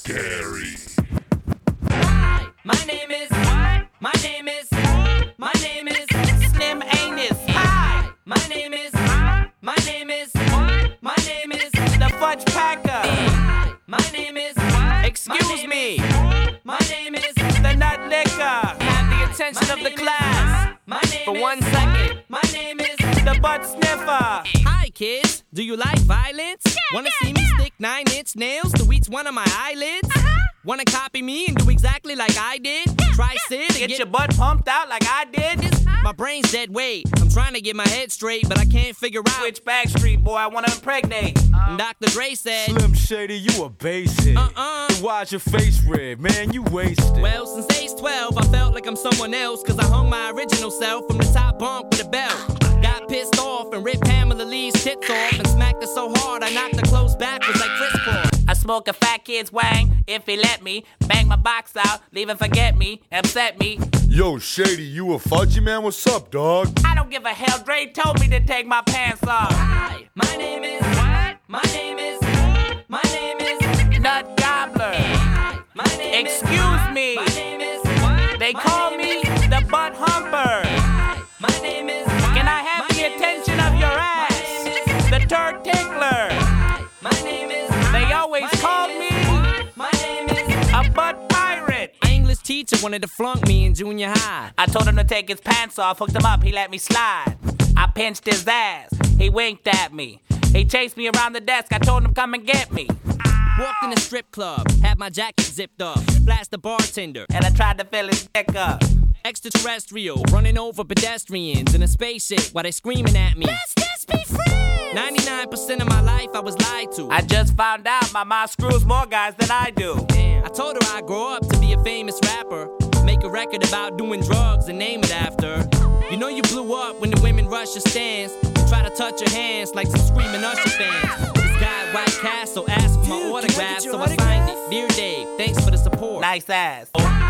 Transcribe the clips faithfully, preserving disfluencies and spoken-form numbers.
scary. Hi, my name is what? My name is my name is Slim Anus. Hi, my name is my name is what? My name is the Fudge Packer. Hi, my name is what? Excuse me. My name is the Nut Licker. Have the attention of the class for one second. My name is the Butt Sniffer. Hi kids, do you like violence? Yeah, Wanna yeah, see me yeah. stick nine inch nails to each one of my eyelids? Uh-huh. Wanna copy me and do exactly like I did? Yeah, Try yeah. sit and Get, get your butt pumped out like I did? My brain's dead weight. I'm trying to get my head straight, but I can't figure out Which Backstreet boy I wanna impregnate? And Doctor Dre said, Slim Shady, you a basic. Uh-uh. Then why's your face red? Man, you wasted. well, since age twelve, I felt like I'm someone else, cause I hung my original self from the top bunk with a belt. Got pissed off and ripped Pamela Lee's tits off and smacked her so hard I knocked her clothes backwards like Chris Paul. I smoke a fat kid's wang, if he let me. Bang my box out, leave him forget me, upset me. Yo, Shady, you a fudgy man? What's up, dog? I don't give a hell, Dre told me to take my pants off. Hi, my name is what? My name is my name is Nut Gobbler. Hi, my name is Excuse me. My name is what? They My call name me is- the Butt Humper. Hi, my name is Can I have My the name is- attention of your My ass? name is- The Turd Tickler. Hi, my name is They always My called name me is- My name is a butt pirate. My English teacher wanted to flunk me in junior high. I told him to take his pants off, hooked him up, he let me slide. I pinched his ass, he winked at me. He chased me around the desk, I told him come and get me. Walked in a strip club, had my jacket zipped up, flashed the bartender. And I tried to fill his dick up. Extraterrestrial, running over pedestrians in a spaceship while they screaming at me. Let's just be friends. ninety-nine percent of my life I was lied to. I just found out my mom screws more guys than I do. I told her I'd grow up to be a famous rapper, make a record about doing drugs and name it after. You know you blew up when the women rush your stands and try to touch your hands like some screaming Usher fans. This guy at White Castle asked for my Dude, can I autograph, get your so I autograph? signed it. Dear Dave, thanks for the support. Nice ass.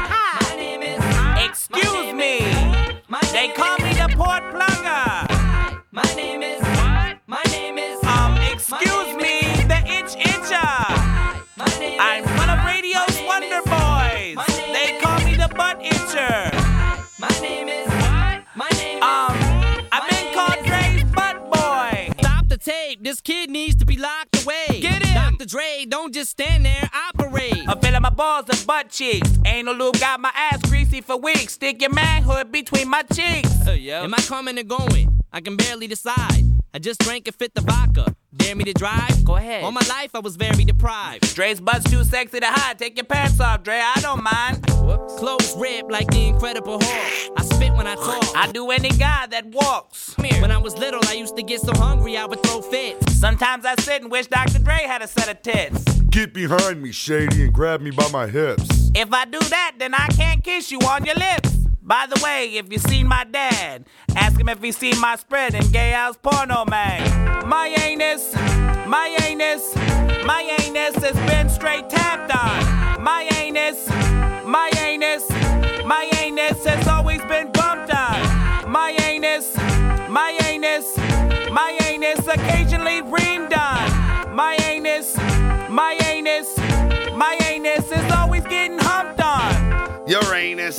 My name is Excuse me. My They name call is- me the Port Plugger. My name is what? My name is Um, My excuse name me, is- the Itch Itcher. My name I'm is one of My radio's name Wonder is- Boys. My name They is- call me the Butt Itcher. My name is what? My name Um, is I've My been name called is- Dre's Butt Boy. Stop the tape. This kid needs to be locked away. Get him. Doctor Dre, don't just stand there, operate. I'm feeling my balls and butt cheeks. Anal lube got my ass greasy for weeks. Stick your manhood between my cheeks. Am I coming or going? I can barely decide. I just drank and fit the vodka. Dare me to drive? Go ahead. All my life I was very deprived. Dre's butt's too sexy to hide. Take your pants off, Dre. I don't mind. Clothes ripped like the Incredible Hulk. I spit when I talk. I do any guy that walks. When I was little, I used to get so hungry I would throw fits. Sometimes I sit and wish Doctor Dre had a set of tits. Get behind me, Shady, and grab me by my hips. If I do that, then I can't kiss you on your lips. By the way, if you seen my dad, ask him if he seen my spread in Gay House Porno Mag. My anus, my anus, my anus has been straight tapped on. My anus, my anus, my anus has always been bumped on. My anus, my anus, my anus occasionally reamed on. My anus, my anus, my anus is always getting humped on. Uranus,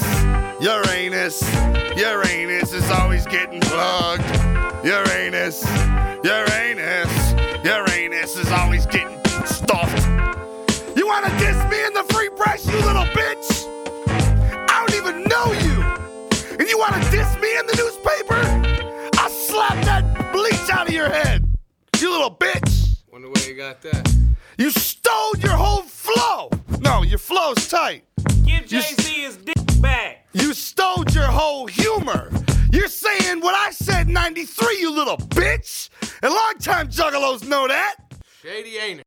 Uranus, Uranus is always getting plugged. Uranus, Uranus, Uranus is always getting stuffed. You wanna diss me in the free press, you little bitch? I don't even know you. And you wanna diss me in the newspaper? I'll slap that bleach out of your head, you little bitch. Wonder where you got that. You stole your whole flow. No, your flow's tight. Give You- Jay-Z his dick back. You stole your whole humor. You're saying what I said in ninety-three, you little bitch. And longtime juggalos know that. Shady ain't it?